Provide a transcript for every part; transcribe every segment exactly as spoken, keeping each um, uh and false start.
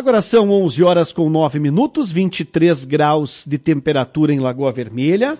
Agora são onze horas com nove minutos, vinte e três graus de temperatura em Lagoa Vermelha.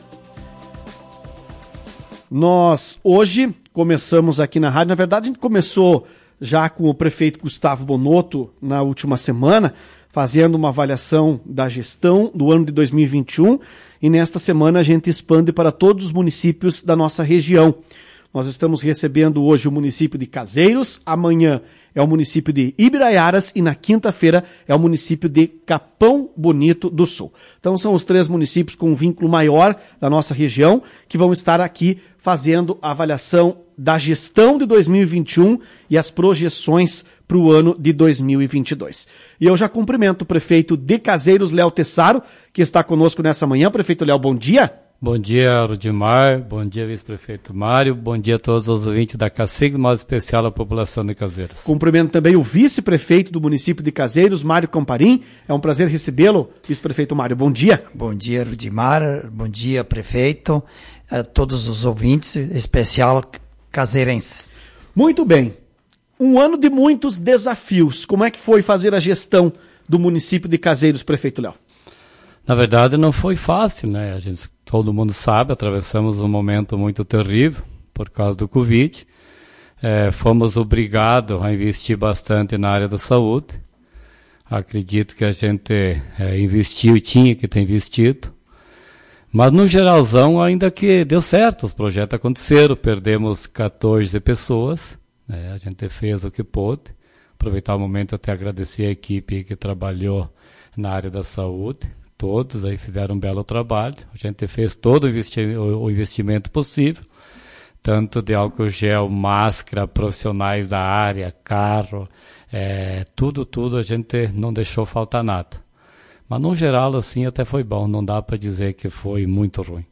Nós hoje começamos aqui na rádio, na verdade a gente começou já com o prefeito Gustavo Bonotto na última semana, fazendo uma avaliação da gestão do ano de dois mil e vinte e um, e nesta semana a gente expande para todos os municípios da nossa região. Nós estamos recebendo hoje o município de Caseiros, amanhã é o município de Ibiraiaras e na quinta-feira é o município de Capão Bonito do Sul. Então são os três municípios com um vínculo maior da nossa região que vão estar aqui fazendo a avaliação da gestão de dois mil e vinte e um e as projeções para o ano de dois mil e vinte e dois. E eu já cumprimento o prefeito de Caseiros, Léo Tessaro, que está conosco nessa manhã. Prefeito Léo, bom dia. Bom dia, Rudimar, bom dia, vice-prefeito Mário, bom dia a todos os ouvintes da CACIG, mais especial a população de Caseiros. Cumprimento também o vice-prefeito do município de Caseiros, Mário Camparim. É um prazer recebê-lo, vice-prefeito Mário, bom dia. Bom dia, Rudimar, bom dia, prefeito, a todos os ouvintes, especial caseirenses. Muito bem, um ano de muitos desafios. Como é que foi fazer a gestão do município de Caseiros, prefeito Léo? Na verdade não foi fácil, né? A gente, todo mundo sabe, atravessamos um momento muito terrível por causa do Covid. É, fomos obrigados a investir bastante na área da saúde. Acredito que a gente é, investiu e tinha que ter investido. Mas no geralzão ainda que deu certo, os projetos aconteceram, perdemos quatorze pessoas, né? A gente fez o que pôde. Aproveitar o momento até agradecer a equipe que trabalhou na área da saúde. Todos aí fizeram um belo trabalho. A gente fez todo o, investi- o investimento possível, tanto de álcool gel, máscara, profissionais da área, carro, é, tudo, tudo a gente não deixou faltar nada. Mas no geral assim até foi bom, não dá para dizer que foi muito ruim.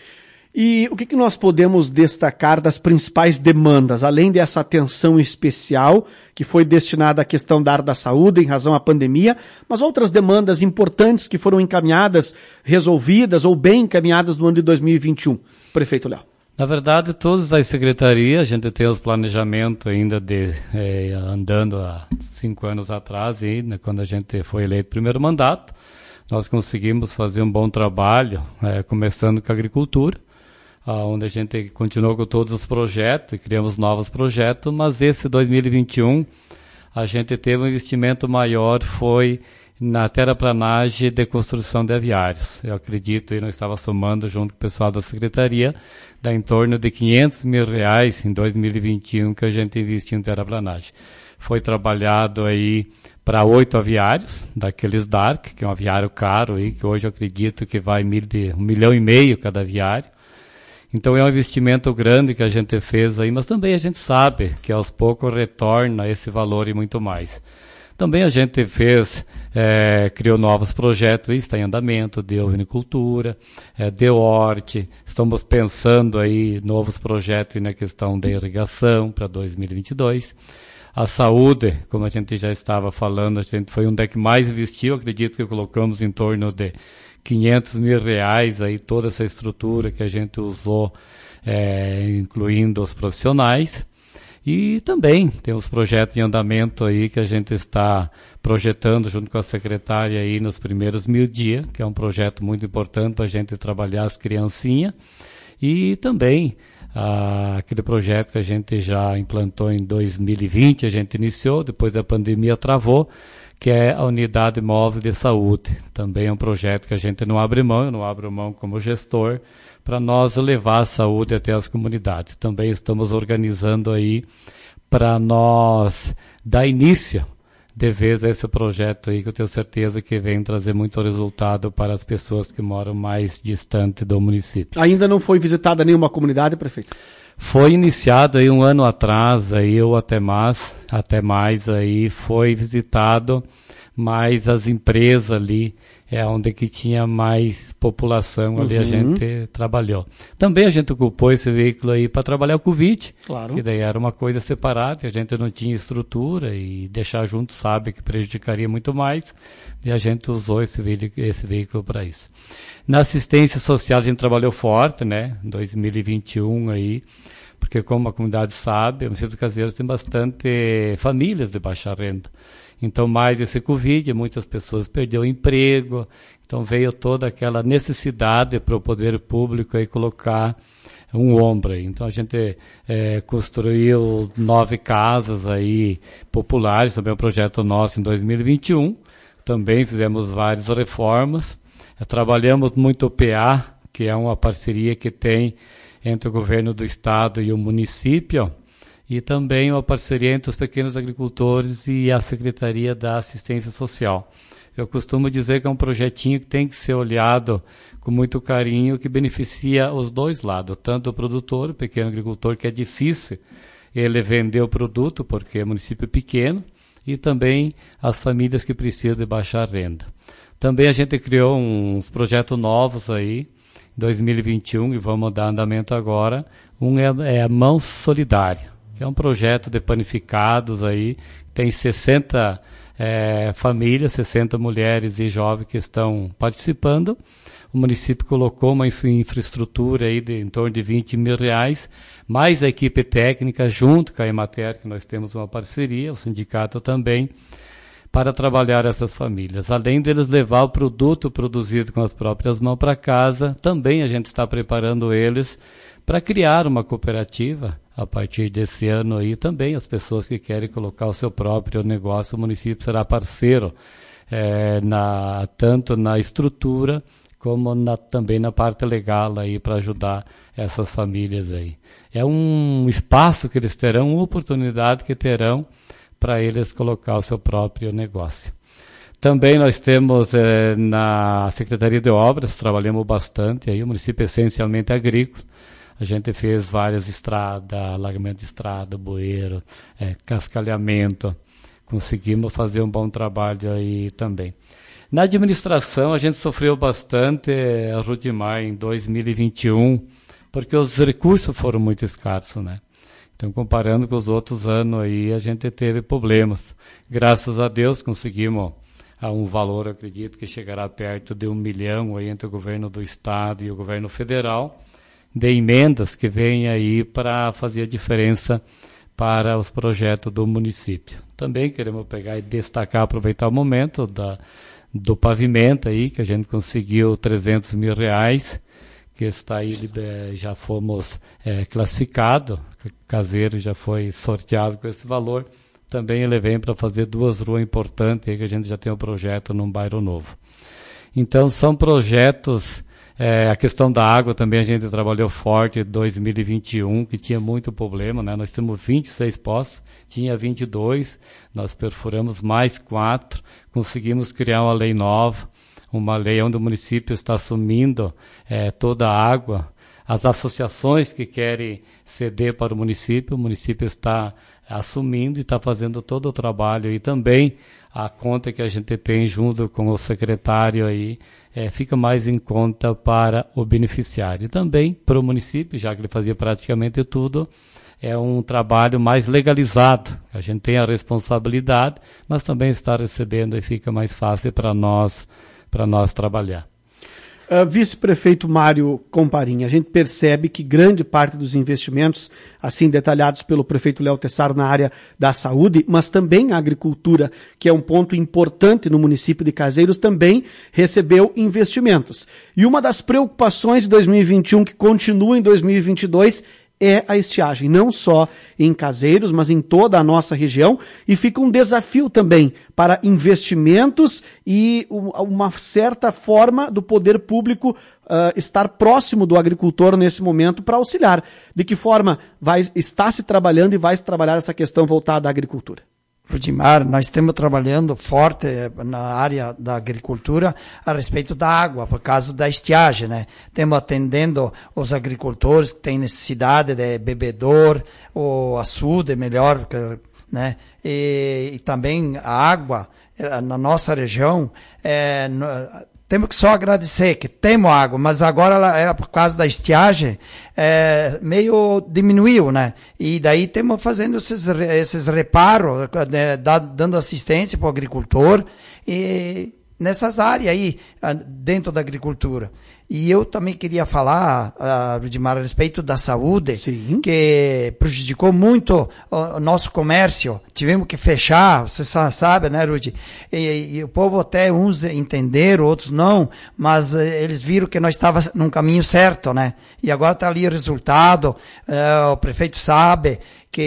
E o que, que nós podemos destacar das principais demandas, além dessa atenção especial que foi destinada à questão da área da saúde em razão à pandemia, mas outras demandas importantes que foram encaminhadas, resolvidas ou bem encaminhadas no ano de dois mil e vinte e um? Prefeito Léo. Na verdade, todas as secretarias, a gente tem os planejamentos ainda de eh, andando há cinco anos atrás, e, né, quando a gente foi eleito primeiro mandato, nós conseguimos fazer um bom trabalho, eh, começando com a agricultura, onde a gente continuou com todos os projetos e criamos novos projetos, mas esse dois mil e vinte e um a gente teve um investimento maior, foi na terraplanagem de construção de aviários. Eu acredito, e nós estávamos somando junto com o pessoal da secretaria, dá em torno de quinhentos mil reais em dois mil e vinte e um que a gente investiu em terraplanagem. Foi trabalhado aí para oito aviários, daqueles Dark, que é um aviário caro, aí, que hoje eu acredito que vai mil de, um milhão e meio cada aviário. Então é um investimento grande que a gente fez aí, mas também a gente sabe que aos poucos retorna esse valor e muito mais. Também a gente fez, é, criou novos projetos, está em andamento, de ovinicultura, é, de horte, estamos pensando aí novos projetos na questão da irrigação para dois mil e vinte e dois. A saúde, como a gente já estava falando, a gente foi um das que mais investiu, acredito que colocamos em torno de quinhentos mil reais aí, toda essa estrutura que a gente usou, é, incluindo os profissionais. E também tem os projetos em andamento aí que a gente está projetando junto com a secretária aí nos primeiros mil dias, que é um projeto muito importante para a gente trabalhar as criancinhas. E também ah, aquele projeto que a gente já implantou em dois mil e vinte, a gente iniciou, depois a pandemia travou, que é a Unidade Móvel de Saúde. Também é um projeto que a gente não abre mão, eu não abro mão como gestor, para nós levar a saúde até as comunidades. Também estamos organizando aí para nós dar início de vez a esse projeto aí, que eu tenho certeza que vem trazer muito resultado para as pessoas que moram mais distante do município. Ainda não foi visitada nenhuma comunidade, prefeito? Foi iniciado aí um ano atrás, aí, ou até mais, até mais, aí foi visitado, mas as empresas ali, é onde que tinha mais população, ali uhum. a gente trabalhou. Também a gente ocupou esse veículo aí para trabalhar o Covid, claro. Que daí era uma coisa separada, a gente não tinha estrutura e deixar junto sabe que prejudicaria muito mais, e a gente usou esse veículo, esse veículo para isso. Na assistência social a gente trabalhou forte, né, em dois mil e vinte e um aí, porque como a comunidade sabe, o município de Caseiros tem bastante famílias de baixa renda. Então, mais esse Covid, muitas pessoas perderam o emprego, então veio toda aquela necessidade para o poder público aí colocar um ombro aí. Então a gente é, construiu nove casas aí populares, também é um projeto nosso em dois mil e vinte e um, também fizemos várias reformas, é, trabalhamos muito o P A, que é uma parceria que tem entre o governo do estado e o município, e também uma parceria entre os pequenos agricultores e a Secretaria da Assistência Social. Eu costumo dizer que é um projetinho que tem que ser olhado com muito carinho, que beneficia os dois lados, tanto o produtor, o pequeno agricultor, que é difícil ele vender o produto, porque é município pequeno, e também as famílias que precisam de baixa renda. Também a gente criou uns projetos novos aí, em dois mil e vinte e um, e vamos dar andamento agora. Um é, é a Mão Solidária, que é um projeto de panificados aí, tem sessenta é, famílias, sessenta mulheres e jovens que estão participando. O município colocou uma infraestrutura aí de em torno de vinte mil reais, mais a equipe técnica junto com a Emater, que nós temos uma parceria, o sindicato também, para trabalhar essas famílias. Além deles levar o produto produzido com as próprias mãos para casa, também a gente está preparando eles para criar uma cooperativa. A partir desse ano aí também as pessoas que querem colocar o seu próprio negócio, o município será parceiro, é, na, tanto na estrutura como na, também na parte legal aí para ajudar essas famílias aí. É um espaço que eles terão, uma oportunidade que terão para eles colocar o seu próprio negócio. Também nós temos é, na Secretaria de Obras, trabalhamos bastante aí, o município é essencialmente agrícola. A gente fez várias estradas, alargamento de estrada, bueiro, é, cascalhamento. Conseguimos fazer um bom trabalho aí também. Na administração, a gente sofreu bastante, é, Rudimar, em dois mil e vinte e um, porque os recursos foram muito escassos, né? Então, comparando com os outros anos aí, a gente teve problemas. Graças a Deus, conseguimos a um valor, acredito que chegará perto de um milhão aí entre o governo do estado e o governo federal, de emendas que vêm aí para fazer a diferença para os projetos do município. Também queremos pegar e destacar, aproveitar o momento da, do pavimento aí, que a gente conseguiu trezentos mil reais, que está aí, já fomos é, classificados, Caseiro já foi sorteado com esse valor. Também ele vem para fazer duas ruas importantes, aí que a gente já tem um projeto num bairro novo. Então são projetos. É, a questão da água também a gente trabalhou forte em dois mil e vinte e um, que tinha muito problema, né? Nós temos vinte e seis poços, tinha vinte e dois, nós perfuramos mais quatro, conseguimos criar uma lei nova, uma lei onde o município está assumindo é, toda a água. As associações que querem ceder para o município, o município está assumindo e está fazendo todo o trabalho. E também a conta que a gente tem junto com o secretário aí, é, fica mais em conta para o beneficiário. E também para o município, já que ele fazia praticamente tudo, é um trabalho mais legalizado. A gente tem a responsabilidade, mas também está recebendo e fica mais fácil para nós, para nós trabalhar. Uh, Vice-prefeito Mário Comparim, a gente percebe que grande parte dos investimentos, assim detalhados pelo prefeito Léo Tessaro na área da saúde, mas também a agricultura, que é um ponto importante no município de Caseiros, também recebeu investimentos. E uma das preocupações de dois mil e vinte e um, que continua em dois mil e vinte e dois, é a estiagem, não só em Caseiros, mas em toda a nossa região, e fica um desafio também para investimentos e uma certa forma do poder público uh, estar próximo do agricultor nesse momento para auxiliar. De que forma vai, está se trabalhando e vai se trabalhar essa questão voltada à agricultura? Rudimar, nós estamos trabalhando forte na área da agricultura a respeito da água, por causa da estiagem, né? Estamos atendendo os agricultores que têm necessidade de bebedor, ou açude melhor, né? E, e também a água na nossa região, é, no, temos que só agradecer que temos água, mas agora ela, ela, por causa da estiagem, é, meio diminuiu, né? E daí temos fazendo esses, esses reparos, né, dando assistência para o agricultor e nessas áreas aí, dentro da agricultura. E eu também queria falar, uh, Rudimar, a respeito da saúde, Sim. que prejudicou muito o, o nosso comércio. Tivemos que fechar, você sabe, né, Rudy? E, e o povo até uns entenderam, outros não, mas uh, eles viram que nós estávamos num caminho certo, né? E agora está ali o resultado, uh, o prefeito sabe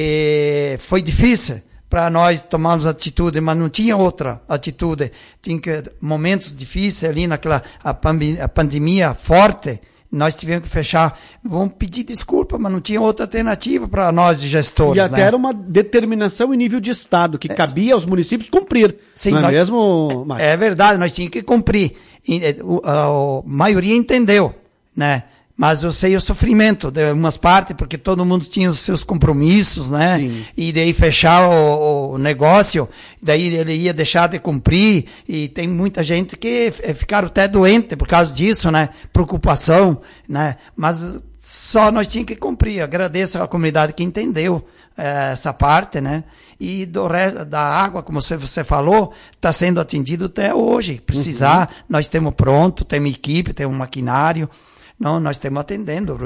que foi difícil para nós tomarmos atitude, mas não tinha outra atitude. Tinha que, momentos difíceis ali naquela a, pandemia, a pandemia forte, nós tivemos que fechar. Vamos pedir desculpa, mas não tinha outra alternativa para nós gestores. E até né? era uma determinação em nível de Estado, que é. cabia aos municípios cumprir. Sim, não é nós, mesmo, Mário? É verdade, nós tínhamos que cumprir. E, a, a, a maioria entendeu, né? Mas eu sei o sofrimento de umas partes, porque todo mundo tinha os seus compromissos, né? Sim. E daí fechar o, o negócio, daí ele ia deixar de cumprir, e tem muita gente que ficaram até doente por causa disso, né? Preocupação, né? Mas só nós tínhamos que cumprir. Agradeço à comunidade que entendeu eh, essa parte, né? E do resto, da água, como você, você falou, está sendo atendido até hoje. Precisar, uhum. nós temos pronto, temos equipe, temos maquinário. Não, nós estamos atendendo,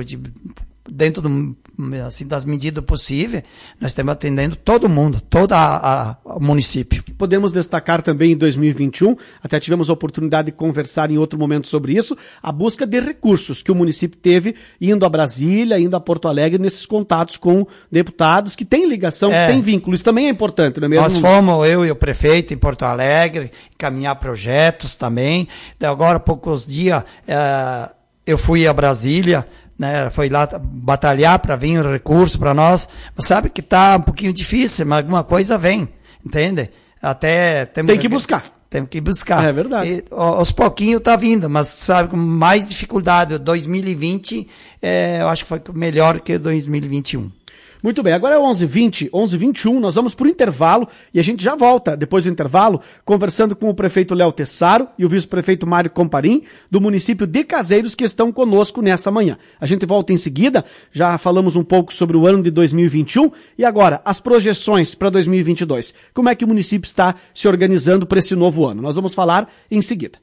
dentro do, assim, das medidas possíveis, nós estamos atendendo todo mundo, todo a, a, o município. Podemos destacar também em dois mil e vinte e um, até tivemos a oportunidade de conversar em outro momento sobre isso, a busca de recursos que o município teve indo a Brasília, indo a Porto Alegre, nesses contatos com deputados que têm ligação, é, que têm vínculo. Isso também é importante, não é mesmo? Nós fomos, eu e o prefeito, em Porto Alegre, encaminhar projetos também. Agora, há poucos dias, é, eu fui a Brasília, né, foi lá batalhar para vir um recurso para nós, mas sabe que está um pouquinho difícil, mas alguma coisa vem, entende? Até temos tem que buscar. Temos que buscar. É verdade. E, aos pouquinhos está vindo, mas sabe, com mais dificuldade. dois mil e vinte, é, eu acho que foi melhor que dois mil e vinte e um. Muito bem, agora é onze e vinte, onze e vinte e um, nós vamos para o intervalo e a gente já volta, depois do intervalo, conversando com o prefeito Léo Tessaro e o vice-prefeito Mário Comparim, do município de Caseiros, que estão conosco nessa manhã. A gente volta em seguida, já falamos um pouco sobre o ano de dois mil e vinte e um e agora as projeções para dois mil e vinte e dois. Como é que o município está se organizando para esse novo ano? Nós vamos falar em seguida.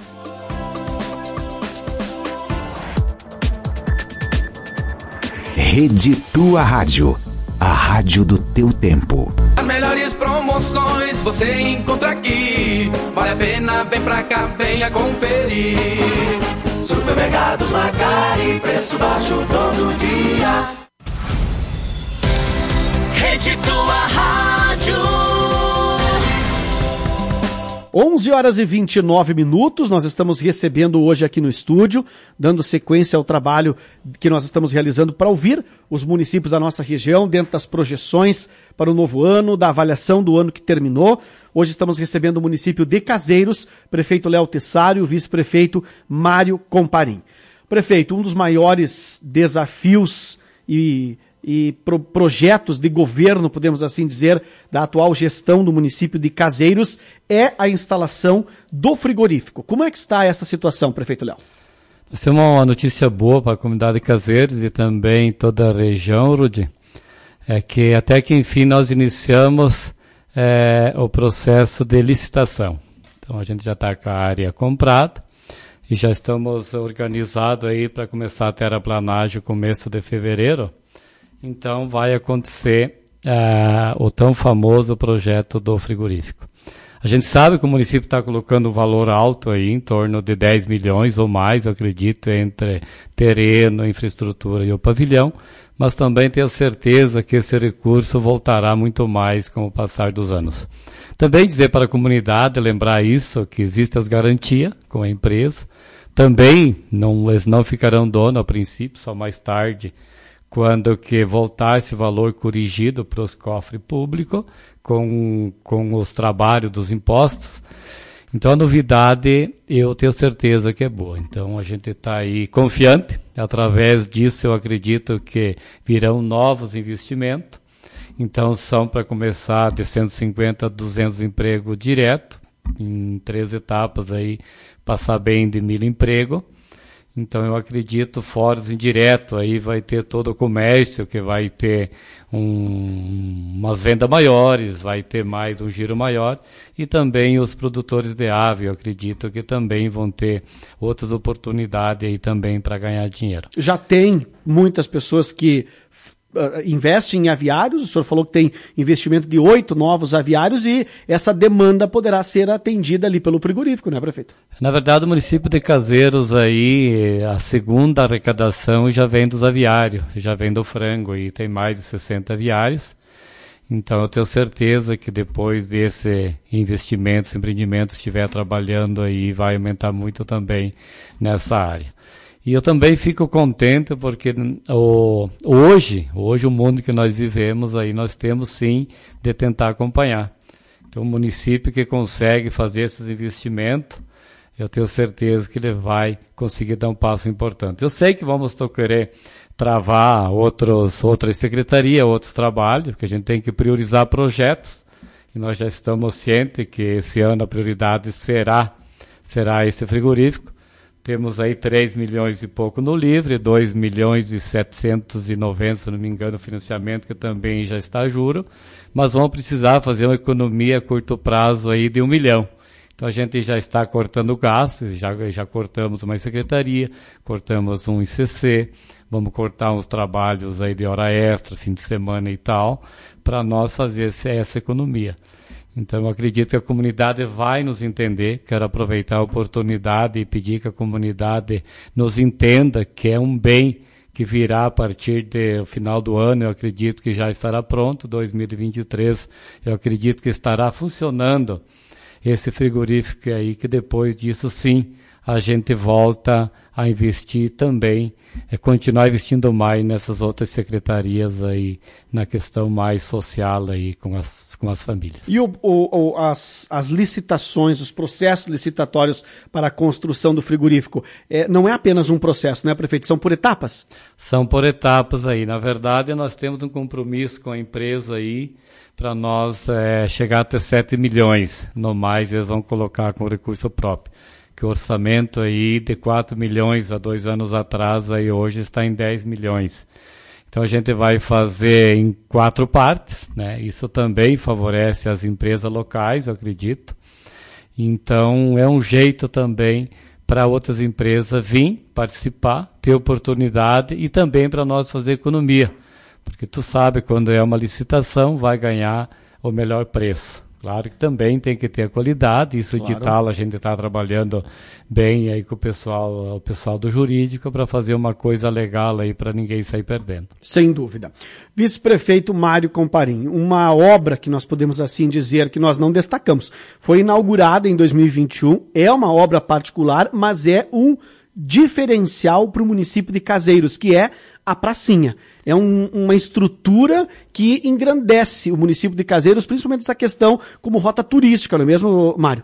Rede Tua Rádio, a rádio do teu tempo. As melhores promoções você encontra aqui. Vale a pena, vem pra cá, venha conferir. Supermercados Macari, preço baixo todo dia. Rede Tua Rádio. onze horas e vinte e nove minutos, nós estamos recebendo hoje aqui no estúdio, dando sequência ao trabalho que nós estamos realizando para ouvir os municípios da nossa região, dentro das projeções para o novo ano, da avaliação do ano que terminou. Hoje estamos recebendo o município de Caseiros, prefeito Léo Tessaro e o vice-prefeito Mário Comparim. Prefeito, um dos maiores desafios e... e pro, projetos de governo, podemos assim dizer, da atual gestão do município de Caseiros é a instalação do frigorífico. Como é que está essa situação, prefeito Léo? Nós temos uma notícia boa para a comunidade de Caseiros e também toda a região, Rudy, é que até que enfim nós iniciamos é, o processo de licitação. Então a gente já está com a área comprada e já estamos organizados aí para começar a terraplanagem no começo de fevereiro. Então vai acontecer uh, o tão famoso projeto do frigorífico. A gente sabe que o município está colocando um valor alto aí, em torno de dez milhões ou mais, eu acredito, entre terreno, infraestrutura e o pavilhão, mas também tenho certeza que esse recurso voltará muito mais com o passar dos anos. Também dizer para a comunidade, lembrar isso, que existem as garantias com a empresa. Também não, eles não ficarão dono a princípio, só mais tarde, quando que voltar esse valor corrigido para os cofres públicos com, com os trabalhos dos impostos. Então a novidade eu tenho certeza que é boa. Então a gente está aí confiante. Através disso eu acredito que virão novos investimentos. Então são para começar de cento e cinquenta a duzentos empregos direto, em três etapas aí, passar bem de mil empregos. Então eu acredito fora indireto, aí vai ter todo o comércio que vai ter um, umas vendas maiores, vai ter mais um giro maior, e também os produtores de ave, eu acredito que também vão ter outras oportunidades aí também para ganhar dinheiro. Já tem muitas pessoas que Uh, investe em aviários, o senhor falou que tem investimento de oito novos aviários e essa demanda poderá ser atendida ali pelo frigorífico, né, prefeito? Na verdade, o município de Caseiros aí, a segunda arrecadação já vem dos aviários, já vem do frango, e tem mais de sessenta aviários. Então eu tenho certeza que depois desse investimento, esse empreendimento estiver trabalhando aí, vai aumentar muito também nessa área. E eu também fico contente porque o, hoje, hoje o mundo que nós vivemos aí, nós temos sim de tentar acompanhar. Então o município que consegue fazer esses investimentos, eu tenho certeza que ele vai conseguir dar um passo importante. Eu sei que vamos querer travar outros, outras secretarias, outros trabalhos, porque a gente tem que priorizar projetos, e nós já estamos cientes que esse ano a prioridade será, será esse frigorífico. Temos aí três milhões e pouco no livre, dois milhões e setecentos e noventa, se não me engano, o financiamento que também já está a juro, mas vamos precisar fazer uma economia a curto prazo aí de um milhão. Então a gente já está cortando gastos, já, já cortamos uma secretaria, cortamos um I C C, vamos cortar uns trabalhos aí de hora extra, fim de semana e tal, para nós fazer essa economia. Então, eu acredito que a comunidade vai nos entender. Quero aproveitar a oportunidade e pedir que a comunidade nos entenda que é um bem que virá a partir do final do ano. Eu acredito que já estará pronto, dois mil e vinte e três. Eu acredito que estará funcionando esse frigorífico aí, que depois disso, sim, a gente volta a investir também, é continuar investindo mais nessas outras secretarias aí, na questão mais social aí com as, com as famílias. E o, o, o, as, as licitações, os processos licitatórios para a construção do frigorífico, é, não é apenas um processo, né, prefeito? São por etapas? São por etapas aí. Na verdade, nós temos um compromisso com a empresa aí, para nós é, chegar até sete milhões, no mais eles vão colocar com recurso próprio. Que o orçamento aí de quatro milhões há dois anos atrás, aí hoje está em dez milhões. Então a gente vai fazer em quatro partes, né? Isso também favorece as empresas locais, eu acredito. Então é um jeito também para outras empresas vir participar, ter oportunidade e também para nós fazer economia. Porque tu sabe, quando é uma licitação, vai ganhar o melhor preço. Claro que também tem que ter a qualidade, isso claro. Edital a gente está trabalhando bem aí com o pessoal, o pessoal do jurídico para fazer uma coisa legal aí para ninguém sair perdendo. Sem dúvida. Vice-prefeito Mário Comparim, uma obra que nós podemos assim dizer que nós não destacamos, foi inaugurada em dois mil e vinte e um, é uma obra particular, mas é um diferencial para o município de Caseiros, que é a pracinha. É um, uma estrutura que engrandece o município de Caseiros, principalmente essa questão como rota turística, não é mesmo, Mário?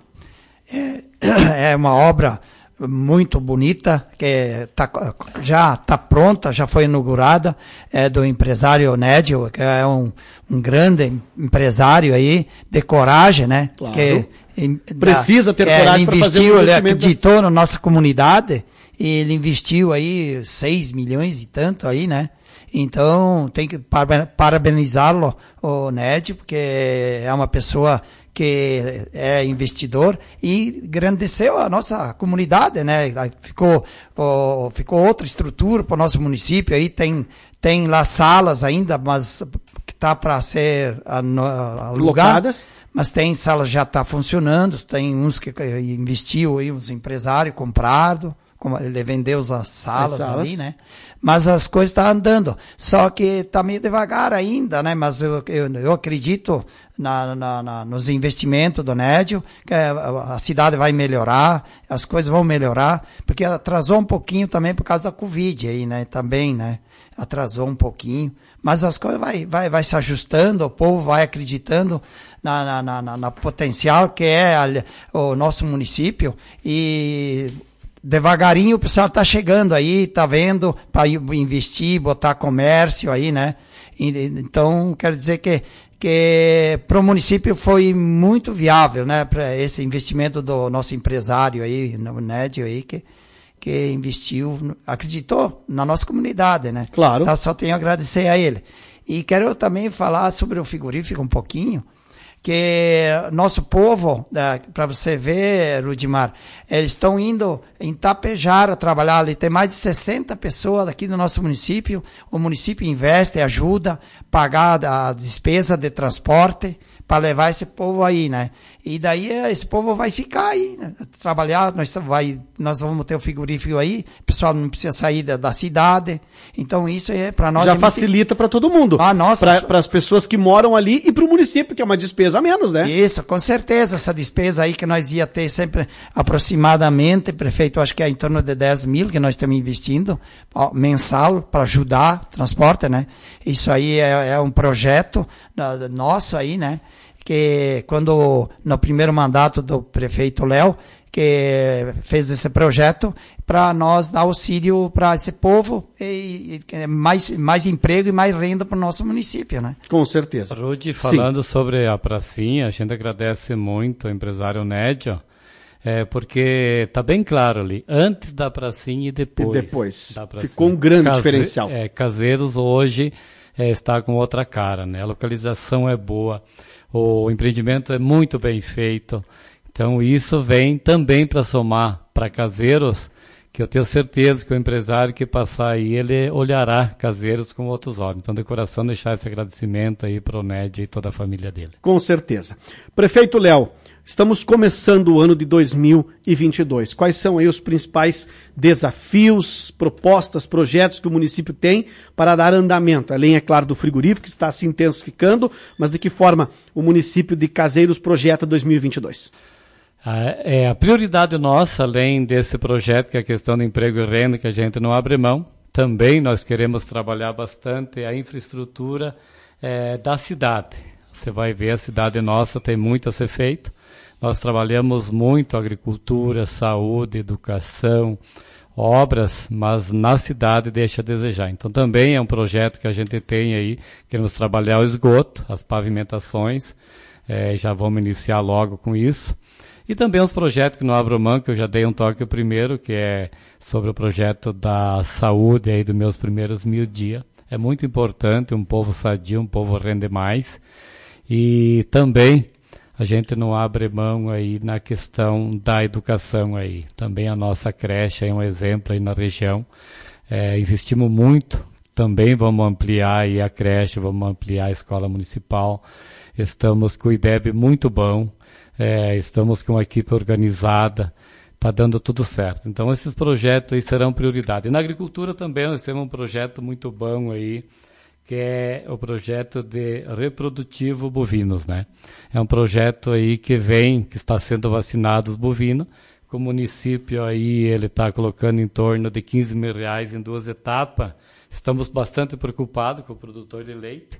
É, é uma obra muito bonita, que tá, já está pronta, já foi inaugurada, é do empresário Nédio, que é um, um grande empresário aí, de coragem, né? Claro. Que, precisa ter que coragem para fazer um investimento. Ele acreditou das... na nossa comunidade, e ele investiu aí seis milhões e tanto aí, né? Então, tem que parabenizá-lo, o Nédio, porque é uma pessoa que é investidor e engrandeceu a nossa comunidade, né? Ficou, oh, ficou outra estrutura para o nosso município, aí tem, tem lá salas ainda, mas que está para ser alugadas, mas tem salas já está funcionando, tem uns que investiu aí, uns empresários compraram, ele vendeu as salas, as salas ali, né? Mas as coisas estão andando. Só que está meio devagar ainda, né? Mas eu, eu, eu acredito na, na, na, nos investimentos do Nédio, que a, a cidade vai melhorar, as coisas vão melhorar, porque atrasou um pouquinho também por causa da Covid aí, né? Também, né? Atrasou um pouquinho. Mas as coisas vai, vai, vai se ajustando, o povo vai acreditando na, na, na, na potencial que é a, o nosso município e... devagarinho o pessoal está chegando aí, está vendo, para investir, botar comércio aí, né? E, então, quero dizer que, que para o município foi muito viável, né? Para esse investimento do nosso empresário aí, no Nédio aí, que, que investiu, acreditou na nossa comunidade, né? Claro. Então, só tenho a agradecer a ele. E quero também falar sobre o frigorífico um pouquinho, que nosso povo, para você ver, Rudimar, eles estão indo em Tapejara trabalhar ali, tem mais de sessenta pessoas aqui do nosso município, o município investe, ajuda, pagar a despesa de transporte, para levar esse povo aí, né? E daí esse povo vai ficar aí, né? Trabalhar, nós, vai, nós vamos ter o frigorífico aí, o pessoal não precisa sair da, da cidade, então isso é para nós... Já é facilita muito... para todo mundo, ah, para as pessoas que moram ali e para o município, que é uma despesa a menos, né? Isso, com certeza, essa despesa aí que nós ia ter sempre aproximadamente, prefeito, acho que é em torno de dez mil que nós estamos investindo, ó, mensal, para ajudar transporte, né? Isso aí é, é um projeto nosso aí, né? Que quando, no primeiro mandato do prefeito Léo, que fez esse projeto para nós dar auxílio para esse povo e, e mais, mais emprego e mais renda para o nosso município, né? Com certeza. Rudy, falando Sim. sobre a pracinha, a gente agradece muito ao empresário Nédio, é, porque está bem claro ali, antes da pracinha e depois. E depois. Da pracinha. Ficou um grande Case, diferencial. É, Caseiros hoje é, está com outra cara, né? A localização é boa. O empreendimento é muito bem feito, então isso vem também para somar para Caseiros, que eu tenho certeza que o empresário que passar aí, ele olhará Caseiros com outros olhos. Então, de coração, deixar esse agradecimento aí para o Nédio e toda a família dele. Com certeza. Prefeito Léo, estamos começando o ano de dois mil e vinte e dois. Quais são aí os principais desafios, propostas, projetos que o município tem para dar andamento? Além, é claro, do frigorífico, que está se intensificando, mas de que forma o município de Caseiros projeta dois mil e vinte e dois? Ah, é, a prioridade nossa, além desse projeto, que é a questão do emprego e renda, que a gente não abre mão, também nós queremos trabalhar bastante a infraestrutura é, da cidade. Você vai ver, a cidade nossa tem muito a ser feito. Nós trabalhamos muito agricultura, saúde, educação, obras, mas na cidade deixa a desejar. Então também é um projeto que a gente tem aí, queremos trabalhar o esgoto, as pavimentações, é, já vamos iniciar logo com isso. E também os projetos que não abro mão, que eu já dei um toque primeiro, que é sobre o projeto da saúde aí dos meus primeiros mil dias. É muito importante, um povo sadio, um povo rende mais. E também a gente não abre mão aí na questão da educação aí. Também a nossa creche é um exemplo aí na região. É, investimos muito, também vamos ampliar aí a creche, vamos ampliar a escola municipal. Estamos com o I D E B muito bom, é, estamos com uma equipe organizada, está dando tudo certo. Então esses projetos aí serão prioridade. E na agricultura também nós temos um projeto muito bom aí, que é o projeto de reprodutivo bovinos, né? É um projeto aí que vem, que está sendo vacinado os bovinos, que o município aí, ele está colocando em torno de quinze mil reais em duas etapas. Estamos bastante preocupados com o produtor de leite,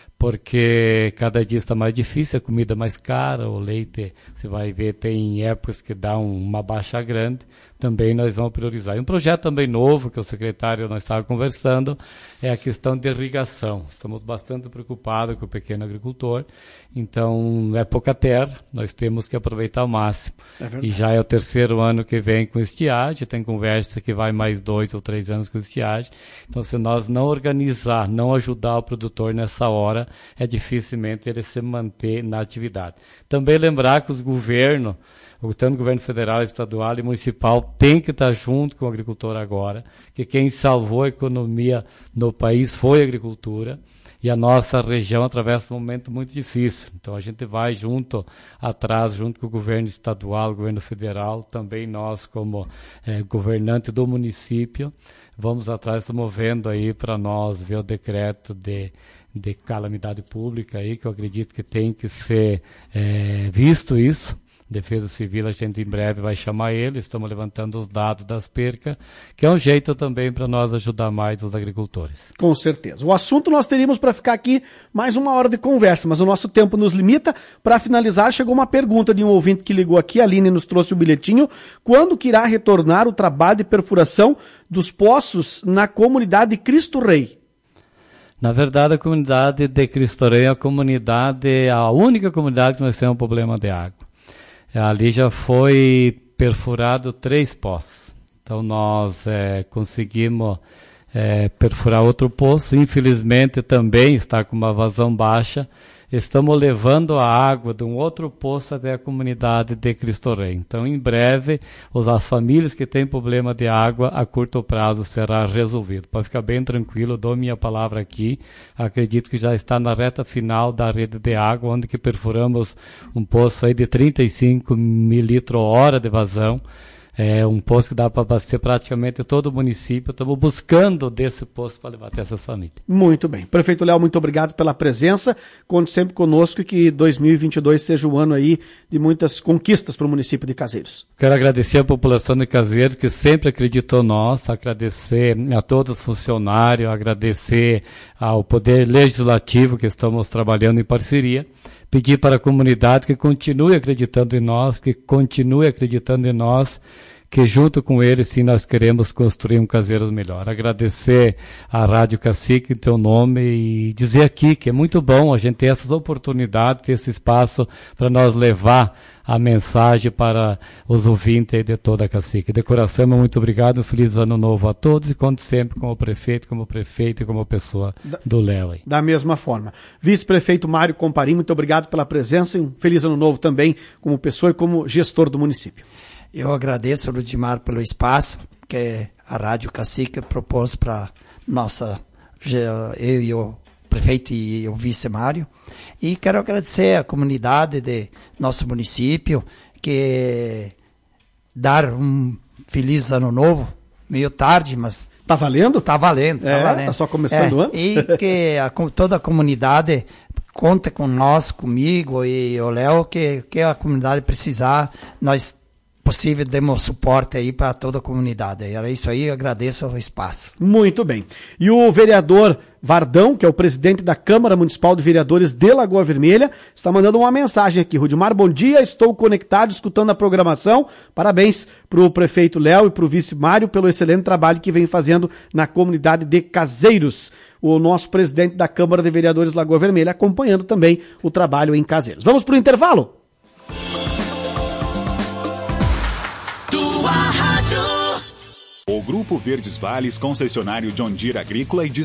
porque cada dia está mais difícil, a comida mais cara, o leite, você vai ver, tem épocas que dá um, uma baixa grande, também nós vamos priorizar. E um projeto também novo, que o secretário nós estávamos conversando, é a questão de irrigação. Estamos bastante preocupados com o pequeno agricultor, então é pouca terra, nós temos que aproveitar ao máximo. É e já é o terceiro ano que vem com estiagem, tem conversa que vai mais dois ou três anos com estiagem, então se nós não organizar, não ajudar o produtor nessa hora, é dificilmente ele se manter na atividade. Também lembrar que os governos, tanto o governo federal, estadual e municipal, tem que estar junto com o agricultor agora, que quem salvou a economia no país foi a agricultura, e a nossa região atravessa um momento muito difícil. Então a gente vai junto, atrás, junto com o governo estadual, o governo federal, também nós como é, governante do município, vamos atrás, estamos vendo aí para nós ver o decreto de de calamidade pública aí, que eu acredito que tem que ser é, visto isso. Defesa Civil, a gente em breve vai chamar ele, estamos levantando os dados das percas, que é um jeito também para nós ajudar mais os agricultores. Com certeza. O assunto nós teríamos para ficar aqui mais uma hora de conversa, mas o nosso tempo nos limita. Para finalizar, chegou uma pergunta de um ouvinte que ligou aqui, a Aline nos trouxe o bilhetinho. Quando que irá retornar o trabalho de perfuração dos poços na comunidade Cristo Rei? Na verdade, a comunidade de Cristo Rei é a comunidade, a única comunidade que nós temos um problema de água. Ali já foi perfurado três poços. Então nós é, conseguimos é, perfurar outro poço, infelizmente também está com uma vazão baixa. Estamos levando a água de um outro poço até a comunidade de Cristo Rei. Então, em breve, as famílias que têm problema de água, a curto prazo será resolvido. Pode ficar bem tranquilo, dou minha palavra aqui. Acredito que já está na reta final da rede de água, onde que perfuramos um poço aí de trinta e cinco mil litros hora de vazão. É um poço que dá para abastecer praticamente todo o município. Estamos buscando desse poço para levar até essas famílias. Muito bem. Prefeito Léo, muito obrigado pela presença. Conte sempre conosco e que dois mil e vinte e dois seja o ano aí de muitas conquistas para o município de Caseiros. Quero agradecer à população de Caseiros que sempre acreditou em nós, agradecer a todos os funcionários, agradecer ao Poder Legislativo que estamos trabalhando em parceria. Pedir para a comunidade que continue acreditando em nós, que continue acreditando em nós, que junto com eles, sim, nós queremos construir um Caseiros melhor. Agradecer à Rádio Cacique em teu nome e dizer aqui que é muito bom a gente ter essas oportunidades, ter esse espaço para nós levar a mensagem para os ouvintes de toda a Cacique. De coração, muito obrigado, um feliz ano novo a todos e conto sempre com o prefeito, como prefeito e como pessoa da, do Léo. Aí. Da mesma forma. Vice-prefeito Mário Comparim, muito obrigado pela presença e um feliz ano novo também como pessoa e como gestor do município. Eu agradeço, Ludimar, pelo espaço que a Rádio Cacique propôs para nossa, eu e o prefeito e o vice Mário. E quero agradecer a comunidade de nosso município, que dar um feliz ano novo, meio tarde, mas... Tá valendo? Tá valendo, tá é, valendo. Tá só começando o é, ano. E que a, toda a comunidade conta com nós, comigo e o Léo, que, que a comunidade precisar, nós possível demos suporte aí para toda a comunidade. Era isso aí, eu agradeço o espaço. Muito bem. E o vereador Vardão, que é o presidente da Câmara Municipal de Vereadores de Lagoa Vermelha, está mandando uma mensagem aqui. Rudimar, bom dia, estou conectado, escutando a programação. Parabéns para o prefeito Léo e para o vice Mário pelo excelente trabalho que vem fazendo na comunidade de Caseiros. O nosso presidente da Câmara de Vereadores Lagoa Vermelha acompanhando também o trabalho em Caseiros. Vamos para o intervalo? O Grupo Verdes Vales, concessionário John Deere Agrícola e